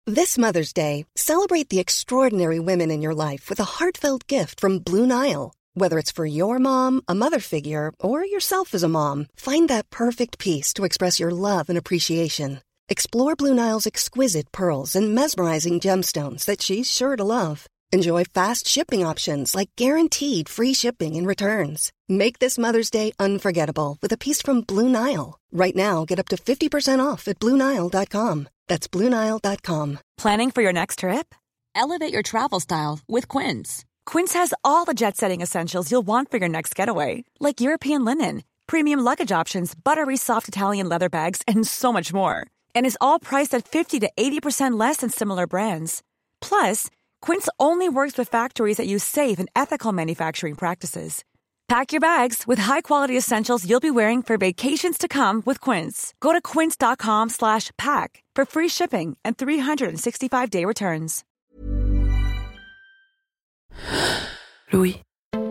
This Mother's Day, celebrate the extraordinary women in your life with a heartfelt gift from Blue Nile. Whether it's for your mom, a mother figure, or yourself as a mom, find that perfect piece to express your love and appreciation. Explore Blue Nile's exquisite pearls and mesmerizing gemstones that she's sure to love. Enjoy fast shipping options like guaranteed free shipping and returns. Make this Mother's Day unforgettable with a piece from Blue Nile. Right now, get up to 50% off at BlueNile.com. That's BlueNile.com. Planning for your next trip? Elevate your travel style with Quince. Quince has all the jet-setting essentials you'll want for your next getaway, like European linen, premium luggage options, buttery soft Italian leather bags, and so much more. And is all priced at 50 to 80% less than similar brands. Plus, Quince only works with factories that use safe and ethical manufacturing practices. Pack your bags with high-quality essentials you'll be wearing for vacations to come with Quince. Go to quince.com/pack for free shipping and 365-day returns. Louis.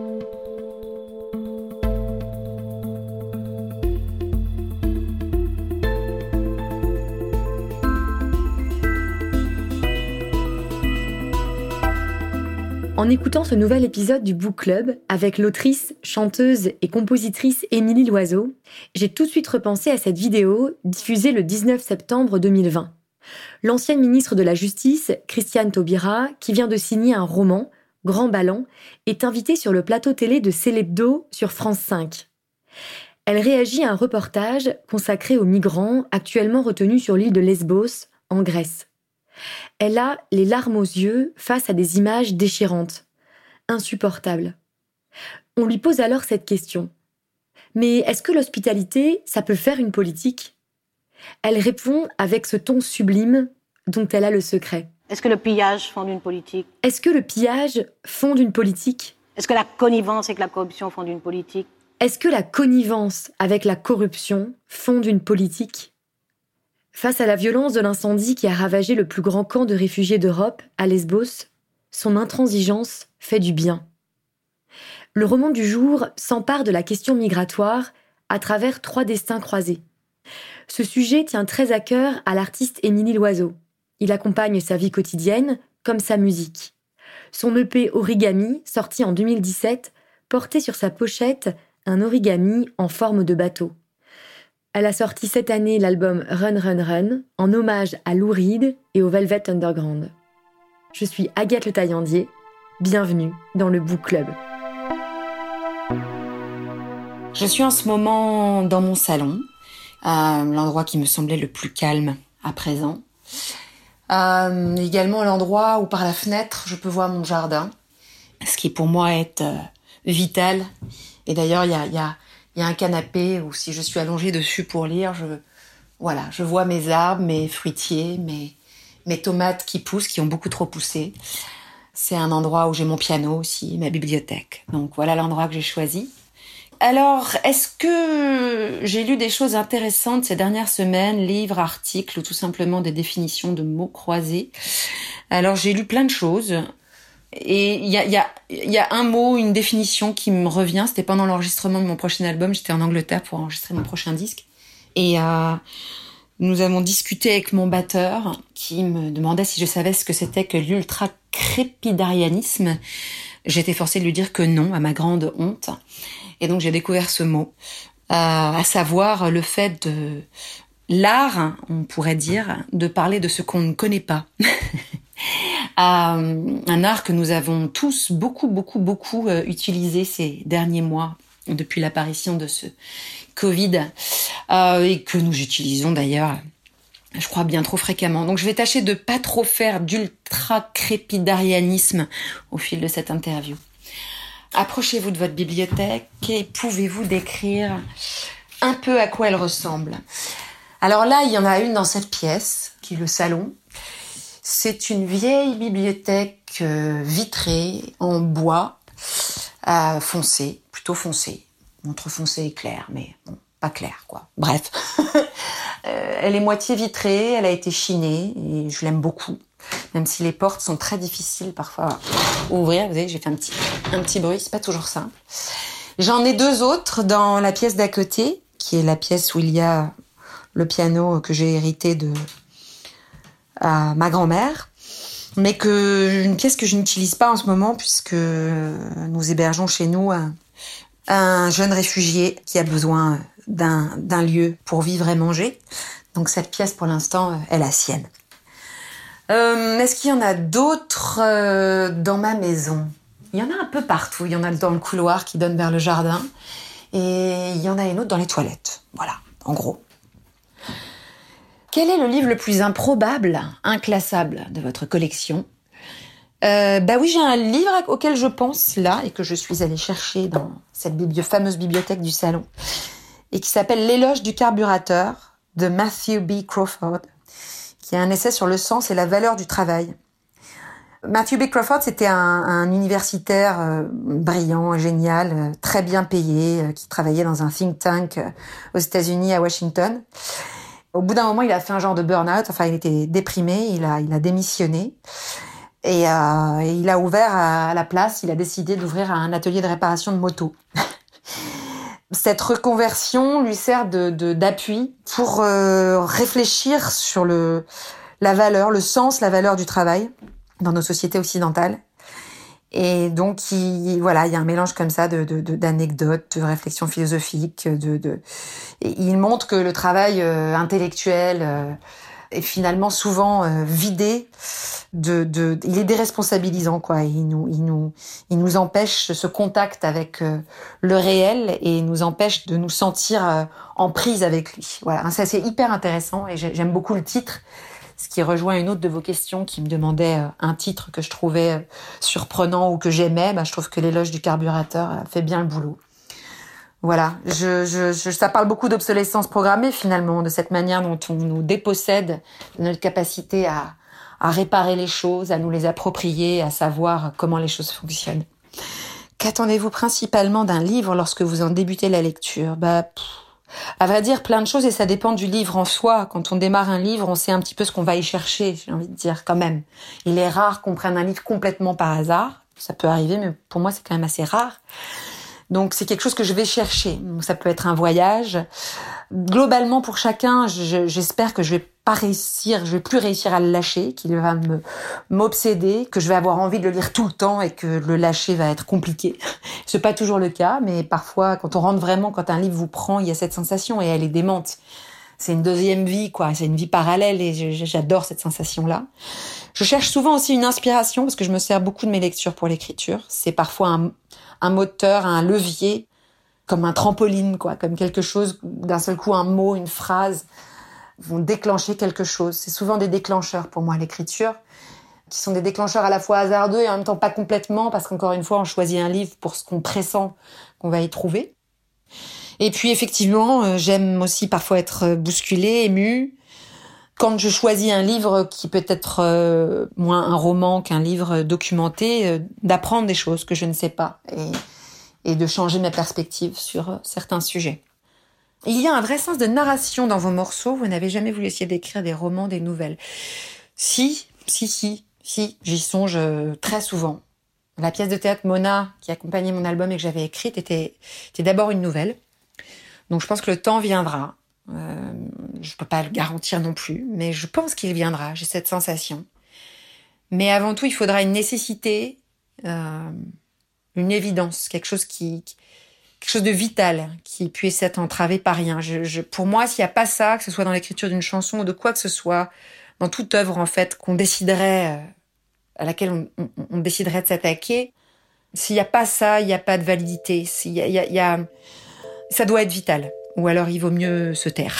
En écoutant ce nouvel épisode du Book Club avec l'autrice, chanteuse et compositrice Émilie Loiseau, j'ai tout de suite repensé à cette vidéo diffusée le 19 septembre 2020. L'ancienne ministre de la Justice, Christiane Taubira, qui vient de signer un roman, Grand Ballon, est invitée sur le plateau télé de Célébdo sur France 5. Elle réagit à un reportage consacré aux migrants actuellement retenus sur l'île de Lesbos, en Grèce. Elle a les larmes aux yeux face à des images déchirantes, insupportables. On lui pose alors cette question. Mais est-ce que l'hospitalité, ça peut faire une politique ? Elle répond avec ce ton sublime dont elle a le secret. Est-ce que le pillage fonde une politique ? Est-ce que le pillage fonde une politique ? Est-ce que la connivence avec la corruption fonde une politique ? Est-ce que la connivence avec la corruption fonde une politique ? Face à la violence de l'incendie qui a ravagé le plus grand camp de réfugiés d'Europe, à Lesbos, son intransigeance fait du bien. Le roman du jour s'empare de la question migratoire à travers 3 destins croisés. Ce sujet tient très à cœur à l'artiste Émilie Loiseau. Il accompagne sa vie quotidienne comme sa musique. Son EP Origami, sorti en 2017, portait sur sa pochette un origami en forme de bateau. Elle a sorti cette année l'album Run Run Run, en hommage à Lou Reed et au Velvet Underground. Je suis Agathe Le Taillandier, bienvenue dans le Book Club. Je suis en ce moment dans mon salon, l'endroit qui me semblait le plus calme à présent. Également l'endroit où par la fenêtre je peux voir mon jardin, ce qui pour moi est vital. Et d'ailleurs il y a un canapé où si je suis allongée dessus pour lire, je vois mes arbres, mes fruitiers, mes tomates qui poussent, qui ont beaucoup trop poussé. C'est un endroit où j'ai mon piano aussi, ma bibliothèque. Donc voilà l'endroit que j'ai choisi. Alors, est-ce que j'ai lu des choses intéressantes ces dernières semaines, livres, articles ou tout simplement des définitions de mots croisés ? Alors j'ai lu plein de choses. Et il y a un mot, une définition qui me revient. C'était pendant l'enregistrement de mon prochain album. J'étais en Angleterre pour enregistrer mon prochain disque. Et nous avons discuté avec mon batteur qui me demandait si je savais ce que c'était que l'ultra-crépidarianisme. J'étais forcée de lui dire que non, à ma grande honte. Et donc j'ai découvert ce mot, à savoir le fait de l'art, on pourrait dire, de parler de ce qu'on ne connaît pas. Un art que nous avons tous beaucoup utilisé ces derniers mois depuis l'apparition de ce Covid et que nous utilisons d'ailleurs, je crois, bien trop fréquemment. Donc je vais tâcher de pas trop faire d'ultra-crépidarianisme au fil de cette interview. Approchez-vous de votre bibliothèque et pouvez-vous décrire un peu à quoi elle ressemble. Alors là, il y en a une dans cette pièce, qui est le salon. C'est une vieille bibliothèque vitrée en bois foncé, plutôt foncé. Entre foncé et clair, mais bon, pas clair quoi. Bref, elle est moitié vitrée, elle a été chinée et je l'aime beaucoup. Même si les portes sont très difficiles parfois à ouvrir. Vous voyez, j'ai fait un petit bruit, c'est pas toujours simple. J'en ai 2 autres dans la pièce d'à côté, qui est la pièce où il y a le piano que j'ai hérité de à ma grand-mère, mais une pièce que je n'utilise pas en ce moment puisque nous hébergeons chez nous un jeune réfugié qui a besoin d'un lieu pour vivre et manger. Donc cette pièce, pour l'instant, est la sienne. Est-ce qu'il y en a d'autres dans ma maison ? Il y en a un peu partout. Il y en a dans le couloir qui donne vers le jardin. Et il y en a une autre dans les toilettes. Voilà, en gros. Quel est le livre le plus improbable, inclassable de votre collection ? Oui, j'ai un livre auquel je pense là et que je suis allée chercher dans cette fameuse bibliothèque du salon et qui s'appelle L'éloge du carburateur de Matthew B. Crawford, qui est un essai sur le sens et la valeur du travail. Matthew B. Crawford, c'était un universitaire brillant, génial, très bien payé, qui travaillait dans un think tank aux États-Unis, à Washington. Au bout d'un moment, il a fait un genre de burn-out, enfin, il était déprimé, il a démissionné. Et il a ouvert à la place, il a décidé d'ouvrir un atelier de réparation de motos. Cette reconversion lui sert d'appui pour réfléchir sur la valeur, le sens, la valeur du travail dans nos sociétés occidentales. Et donc, il y a un mélange comme ça d'anecdotes, de réflexions philosophiques. Et il montre que le travail intellectuel est finalement souvent vidé. Il est déresponsabilisant, quoi. Il nous empêche ce contact avec le réel et il nous empêche de nous sentir en prise avec lui. Voilà, ça c'est hyper intéressant et j'aime beaucoup le titre. Ce qui rejoint une autre de vos questions qui me demandait un titre que je trouvais surprenant ou que j'aimais. Je trouve que L'éloge du carburateur fait bien le boulot. Voilà, ça parle beaucoup d'obsolescence programmée finalement, de cette manière dont on nous dépossède de notre capacité à réparer les choses, à nous les approprier, à savoir comment les choses fonctionnent. Qu'attendez-vous principalement d'un livre lorsque vous en débutez la lecture ? À vrai dire, plein de choses et ça dépend du livre en soi. Quand on démarre un livre, on sait un petit peu ce qu'on va y chercher, j'ai envie de dire, quand même. Il est rare qu'on prenne un livre complètement par hasard. Ça peut arriver, mais pour moi, c'est quand même assez rare. Donc, c'est quelque chose que je vais chercher. Donc, ça peut être un voyage. Globalement, pour chacun, j'espère que je vais plus réussir à le lâcher, qu'il va m'obséder, que je vais avoir envie de le lire tout le temps et que le lâcher va être compliqué. C'est pas toujours le cas, mais parfois, quand un livre vous prend, il y a cette sensation et elle est démente. C'est une deuxième vie, quoi. C'est une vie parallèle et j'adore cette sensation-là. Je cherche souvent aussi une inspiration parce que je me sers beaucoup de mes lectures pour l'écriture. C'est parfois un moteur, un levier, comme un trampoline, quoi, comme quelque chose, d'un seul coup, un mot, une phrase vont déclencher quelque chose. C'est souvent des déclencheurs pour moi, l'écriture, qui sont des déclencheurs à la fois hasardeux et en même temps pas complètement, parce qu'encore une fois, on choisit un livre pour ce qu'on pressent qu'on va y trouver. Et puis, effectivement, j'aime aussi parfois être bousculée, émue. Quand je choisis un livre qui peut être moins un roman qu'un livre documenté, d'apprendre des choses que je ne sais pas et de changer ma perspective sur certains sujets. Il y a un vrai sens de narration dans vos morceaux. Vous n'avez jamais voulu essayer d'écrire des romans, des nouvelles. Si, j'y songe très souvent. La pièce de théâtre Mona, qui accompagnait mon album et que j'avais écrite, était d'abord une nouvelle. Donc je pense que le temps viendra. Je peux pas le garantir non plus, mais je pense qu'il viendra. J'ai cette sensation. Mais avant tout, il faudra une nécessité, une évidence, quelque chose de vital qui puisse être entravé par rien. Pour moi, s'il n'y a pas ça, que ce soit dans l'écriture d'une chanson ou de quoi que ce soit, dans toute œuvre en fait qu'on déciderait, à laquelle on déciderait de s'attaquer, s'il n'y a pas ça, il n'y a pas de validité. Ça doit être vital. Ou alors il vaut mieux se taire.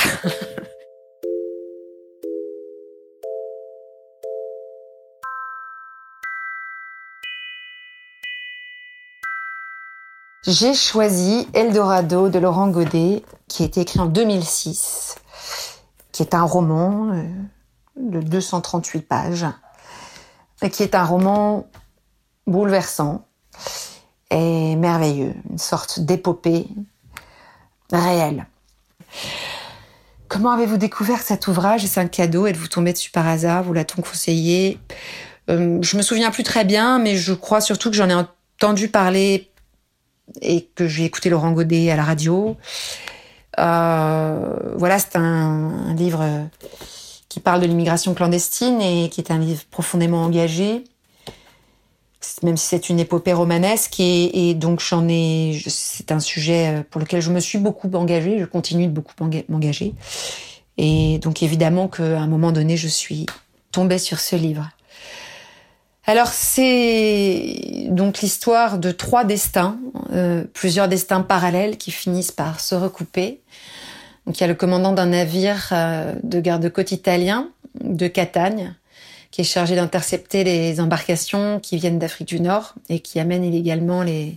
J'ai choisi Eldorado de Laurent Godet, qui a été écrit en 2006, qui est un roman de 238 pages, et qui est un roman bouleversant et merveilleux, une sorte d'épopée réelle. Comment avez-vous découvert cet ouvrage ? C'est un cadeau, êtes-vous tombé dessus par hasard ? Vous l'a-t-on conseillé ? Je me souviens plus très bien, mais je crois surtout que j'en ai entendu parler et que j'ai écouté Laurent Godet à la radio. C'est un livre qui parle de l'immigration clandestine et qui est un livre profondément engagé, même si c'est une épopée romanesque. Et donc c'est un sujet pour lequel je me suis beaucoup engagée, je continue de beaucoup m'engager. Et donc évidemment qu'à un moment donné, je suis tombée sur ce livre. Alors c'est donc l'histoire de 3 destins, plusieurs destins parallèles qui finissent par se recouper. Donc il y a le commandant d'un navire de garde-côte italien de Catagne qui est chargé d'intercepter les embarcations qui viennent d'Afrique du Nord et qui amènent illégalement les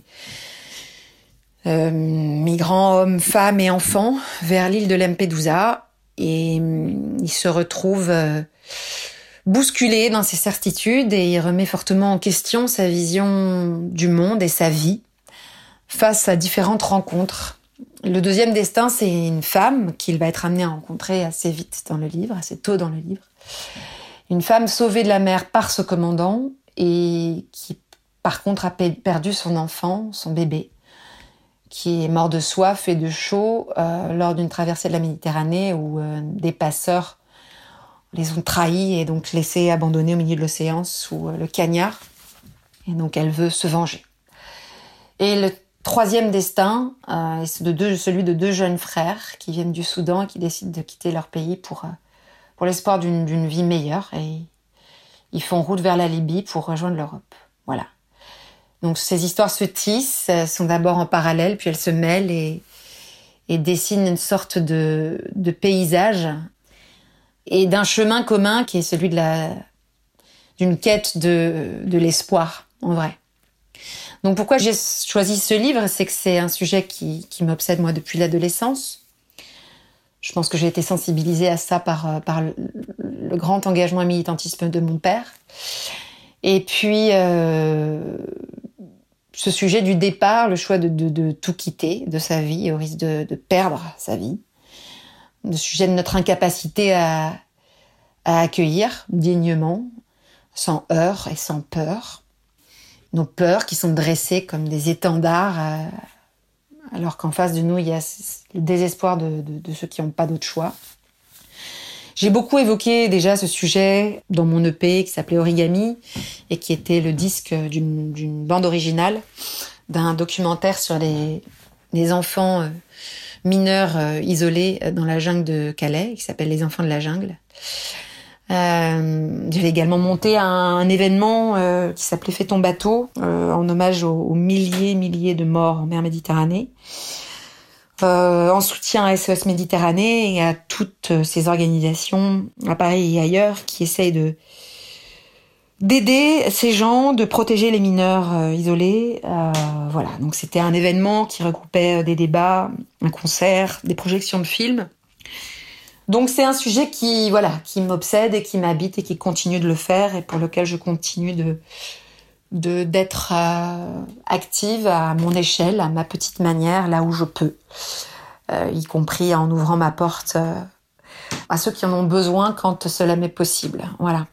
migrants, hommes, femmes et enfants vers l'île de Lampedusa. Et il se retrouve bousculé dans ses certitudes et il remet fortement en question sa vision du monde et sa vie face à différentes rencontres. Le deuxième destin, c'est une femme qu'il va être amené à rencontrer assez vite dans le livre, assez tôt dans le livre. Une femme sauvée de la mer par ce commandant et qui, par contre, a perdu son enfant, son bébé, qui est mort de soif et de chaud lors d'une traversée de la Méditerranée où des passeurs les ont trahis et donc laissés abandonnés au milieu de l'océan sous le cagnard. Et donc elle veut se venger. Et le troisième destin, c'est celui de 2 jeunes frères qui viennent du Soudan et qui décident de quitter leur pays pour l'espoir d'une vie meilleure. Et ils font route vers la Libye pour rejoindre l'Europe. Voilà. Donc ces histoires se tissent, elles sont d'abord en parallèle, puis elles se mêlent et dessinent une sorte de paysage et d'un chemin commun qui est celui d'une quête de l'espoir, en vrai. Donc pourquoi j'ai choisi ce livre, c'est que c'est un sujet qui m'obsède moi depuis l'adolescence. Je pense que j'ai été sensibilisée à ça par le grand engagement et militantisme de mon père. Et puis ce sujet du départ, le choix de tout quitter de sa vie au risque de perdre sa vie. Le sujet de notre incapacité à accueillir dignement, sans heurts et sans peur. Nos peurs qui sont dressées comme des étendards, alors qu'en face de nous, il y a le désespoir de ceux qui n'ont pas d'autre choix. J'ai beaucoup évoqué déjà ce sujet dans mon EP qui s'appelait Origami et qui était le disque d'une bande originale d'un documentaire sur les enfants mineurs isolés dans la jungle de Calais, qui s'appelle Les enfants de la jungle. J'avais également monté un événement qui s'appelait Fais ton bateau, en hommage aux milliers de morts en mer Méditerranée, en soutien à SOS Méditerranée et à toutes ces organisations à Paris et ailleurs qui essayent d'aider ces gens, de protéger les mineurs isolés. Voilà, donc c'était un événement qui regroupait des débats, un concert, des projections de films. Donc c'est un sujet qui m'obsède et qui m'habite et qui continue de le faire et pour lequel je continue d'être active à mon échelle, à ma petite manière, là où je peux, y compris en ouvrant ma porte à ceux qui en ont besoin quand cela m'est possible. Voilà.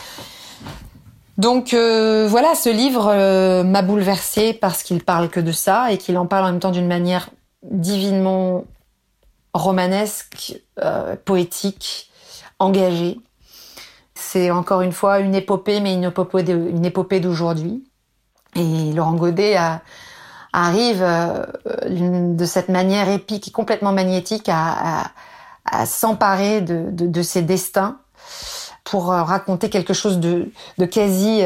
Donc voilà, ce livre m'a bouleversée parce qu'il parle que de ça et qu'il en parle en même temps d'une manière divinement romanesque, poétique, engagée. C'est encore une fois une épopée, mais une épopée d'aujourd'hui. Et Laurent Godet arrive de cette manière épique et complètement magnétique à s'emparer de ses destins pour raconter quelque chose de quasi...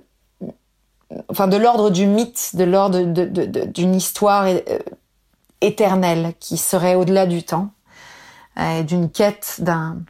de l'ordre du mythe, de l'ordre d'une histoire éternelle qui serait au-delà du temps, d'une quête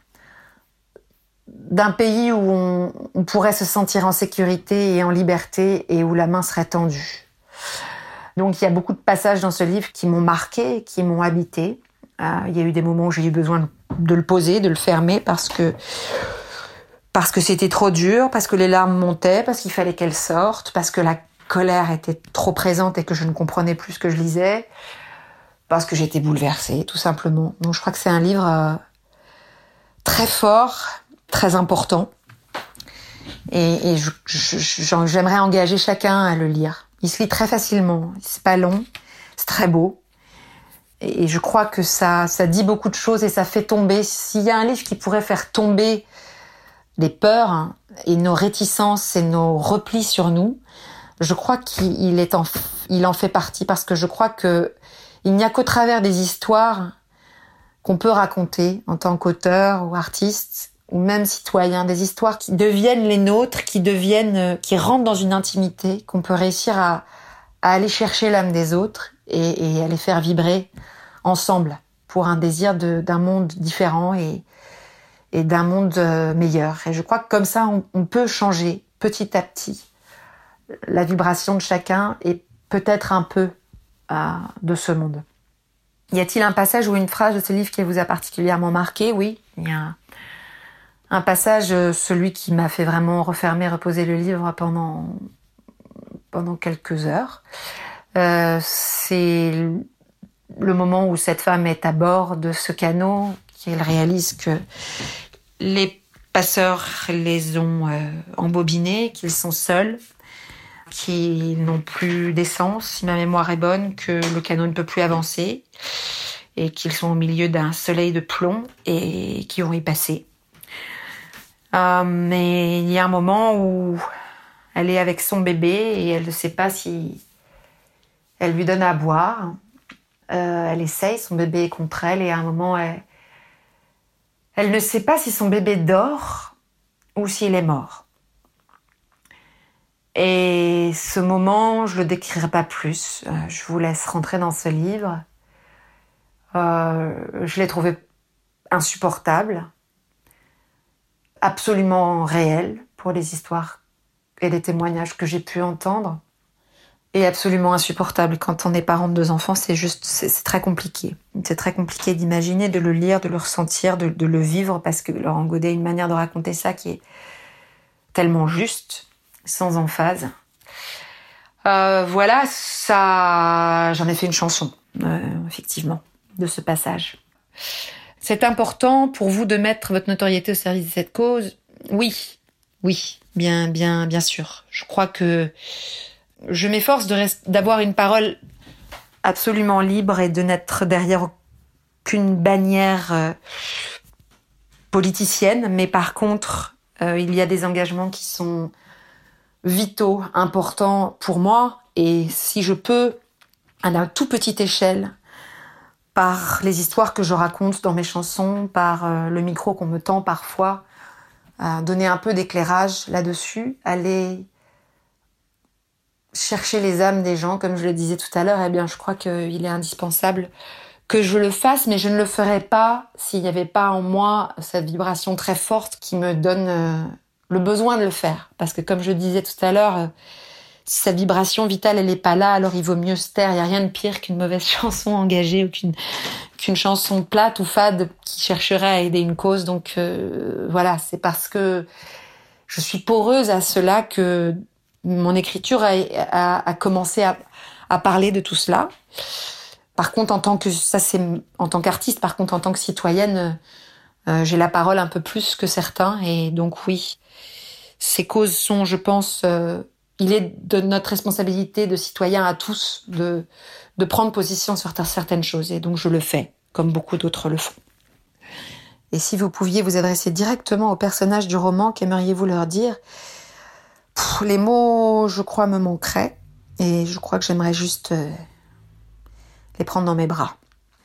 d'un pays où on pourrait se sentir en sécurité et en liberté et où la main serait tendue. Donc il y a beaucoup de passages dans ce livre qui m'ont marqué, qui m'ont habité. Il y a eu des moments où j'ai eu besoin de le poser, de le fermer parce que c'était trop dur, parce que les larmes montaient, parce qu'il fallait qu'elles sortent, parce que la colère était trop présente et que je ne comprenais plus ce que je lisais, parce que j'étais bouleversée, tout simplement. Donc je crois que c'est un livre très fort, très important. Et j'aimerais engager chacun à le lire. Il se lit très facilement, c'est pas long, c'est très beau. Et je crois que ça dit beaucoup de choses et ça fait tomber. S'il y a un livre qui pourrait faire tomber les peurs, hein, et nos réticences et nos replis sur nous, je crois qu'il en fait partie, parce que je crois que il n'y a qu'au travers des histoires qu'on peut raconter en tant qu'auteur ou artiste ou même citoyen, des histoires qui deviennent les nôtres, qui rentrent dans une intimité, qu'on peut réussir à aller chercher l'âme des autres et à les faire vibrer ensemble pour un désir d'un monde différent et d'un monde meilleur. Et je crois que comme ça, on peut changer petit à petit la vibration de chacun et peut-être un peu de ce monde. Y a-t-il un passage ou une phrase de ce livre qui vous a particulièrement marqué ? Oui, il y a un passage, celui qui m'a fait vraiment reposer le livre pendant quelques heures. C'est le moment où cette femme est à bord de ce canot, qu'elle réalise que les passeurs les ont embobinés, qu'ils sont seuls, qu'ils n'ont plus d'essence, si ma mémoire est bonne, que le canot ne peut plus avancer et qu'ils sont au milieu d'un soleil de plomb et qui vont y passer. Mais il y a un moment où elle est avec son bébé et elle ne sait pas si elle lui donne à boire. Elle essaye, son bébé est contre elle et à un moment, elle ne sait pas si son bébé dort ou s'il est mort. Et ce moment, je le décrirai pas plus. Je vous laisse rentrer dans ce livre. Je l'ai trouvé insupportable, absolument réel pour les histoires et les témoignages que j'ai pu entendre, et absolument insupportable. Quand on est parent de 2 enfants, c'est très compliqué. C'est très compliqué d'imaginer, de le lire, de le ressentir, de le vivre, parce que Laurent Godet a une manière de raconter ça qui est tellement juste, sans emphase. Voilà, ça, j'en ai fait une chanson, effectivement, de ce passage. C'est important pour vous de mettre votre notoriété au service de cette cause ? Oui, bien sûr. Je crois que je m'efforce d'avoir une parole absolument libre et de n'être derrière aucune bannière politicienne, mais par contre, il y a des engagements qui sont vitaux, importants pour moi, et si je peux, à la toute petite échelle, par les histoires que je raconte dans mes chansons, par le micro qu'on me tend parfois, donner un peu d'éclairage là-dessus, aller chercher les âmes des gens, comme je le disais tout à l'heure, eh bien, je crois qu'il est indispensable que je le fasse, mais je ne le ferais pas s'il n'y avait pas en moi cette vibration très forte qui me donne le besoin de le faire. Parce que comme je disais tout à l'heure, si cette vibration vitale, elle n'est pas là, alors il vaut mieux se taire. Il n'y a rien de pire qu'une mauvaise chanson engagée ou qu'une chanson plate ou fade qui chercherait à aider une cause. Donc voilà, c'est parce que je suis poreuse à cela que mon écriture a commencé à parler de tout cela. Par contre, en tant qu'artiste, par contre, en tant que citoyenne, j'ai la parole un peu plus que certains. Et donc oui, ces causes sont, je pense, il est de notre responsabilité de citoyens à tous de prendre position sur certaines choses. Et donc je le fais, comme beaucoup d'autres le font. Et si vous pouviez vous adresser directement aux personnages du roman, qu'aimeriez-vous leur dire ? Les mots, je crois, me manqueraient. Et je crois que j'aimerais juste les prendre dans mes bras.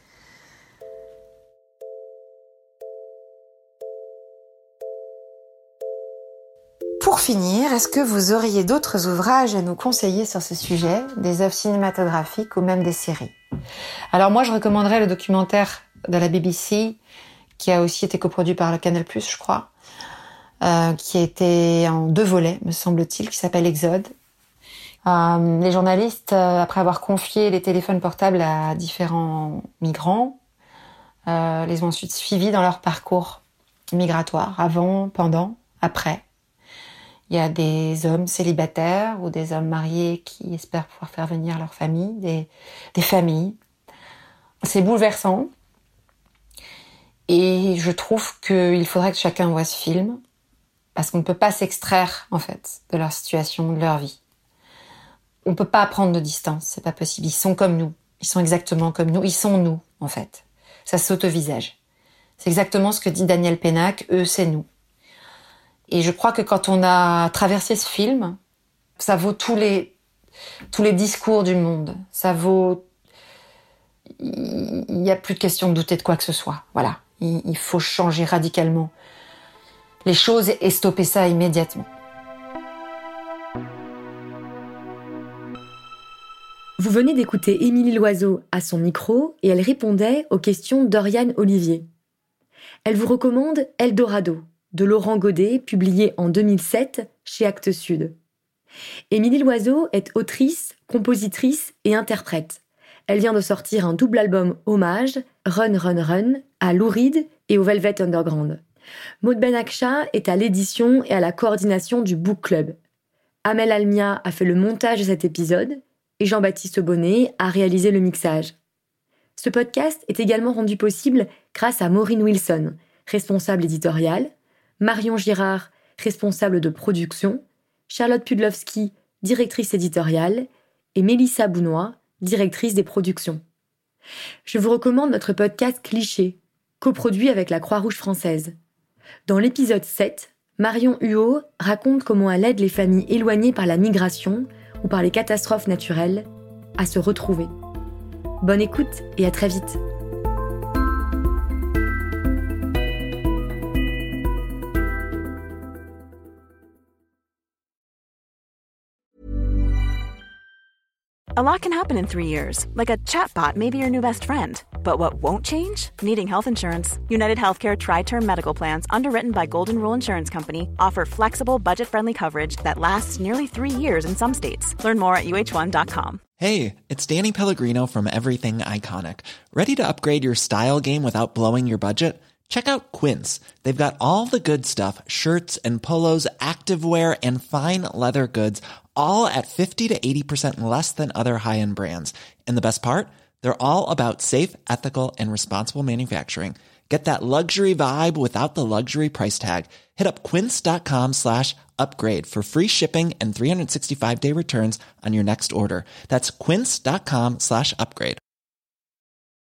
Pour finir, est-ce que vous auriez d'autres ouvrages à nous conseiller sur ce sujet, des œuvres cinématographiques ou même des séries ? Alors moi, je recommanderais le documentaire de la BBC, qui a aussi été coproduit par le Canal+, je crois, qui a été en 2 volets, me semble-t-il, qui s'appelle Exode. Les journalistes, après avoir confié les téléphones portables à différents migrants, les ont ensuite suivis dans leur parcours migratoire, avant, pendant, après. Il y a des hommes célibataires ou des hommes mariés qui espèrent pouvoir faire venir leur famille, des familles. C'est bouleversant. Et je trouve qu'il faudrait que chacun voie ce film, parce qu'on ne peut pas s'extraire, en fait, de leur situation, de leur vie. On peut pas prendre de distance, c'est pas possible. Ils sont comme nous. Ils sont exactement comme nous. Ils sont nous, en fait. Ça s'auto-visage. C'est exactement ce que dit Daniel Pénac. Eux, c'est nous. Et je crois que quand on a traversé ce film, ça vaut tous les discours du monde. Ça vaut... Il n'y a plus de question de douter de quoi que ce soit. Voilà. Il faut changer radicalement les choses et stopper ça immédiatement. Vous venez d'écouter Émilie Loiseau à son micro et elle répondait aux questions d'Oriane Olivier. Elle vous recommande Eldorado de Laurent Godet, publié en 2007 chez Actes Sud. Émilie Loiseau est autrice, compositrice et interprète. Elle vient de sortir un double album hommage, Run Run Run, à Lou Reed et au Velvet Underground. Maud Benakcha est à l'édition et à la coordination du Book Club. Amel Almia a fait le montage de cet épisode et Jean-Baptiste Bonnet a réalisé le mixage. Ce podcast est également rendu possible grâce à Maureen Wilson, responsable éditoriale, Marion Girard, responsable de production, Charlotte Pudlowski, directrice éditoriale, et Mélissa Bounois, directrice des productions. Je vous recommande notre podcast Cliché, coproduit avec la Croix-Rouge française. Dans l'épisode 7, Marion Huot raconte comment elle aide les familles éloignées par la migration ou par les catastrophes naturelles à se retrouver. Bonne écoute et à très vite. A lot can happen in 3 years, like a chatbot may be your new best friend. But what won't change? Needing health insurance. United Healthcare Tri-Term Medical Plans, underwritten by Golden Rule Insurance Company, offer flexible, budget-friendly coverage that lasts nearly 3 years in some states. Learn more at uh1.com. Hey, it's Danny Pellegrino from Everything Iconic. Ready to upgrade your style game without blowing your budget? Check out Quince. They've got all the good stuff, shirts and polos, activewear, and fine leather goods, all at 50 to 80% less than other high-end brands. And the best part? They're all about safe, ethical, and responsible manufacturing. Get that luxury vibe without the luxury price tag. Hit up quince.com/upgrade for free shipping and 365-day returns on your next order. That's quince.com/upgrade.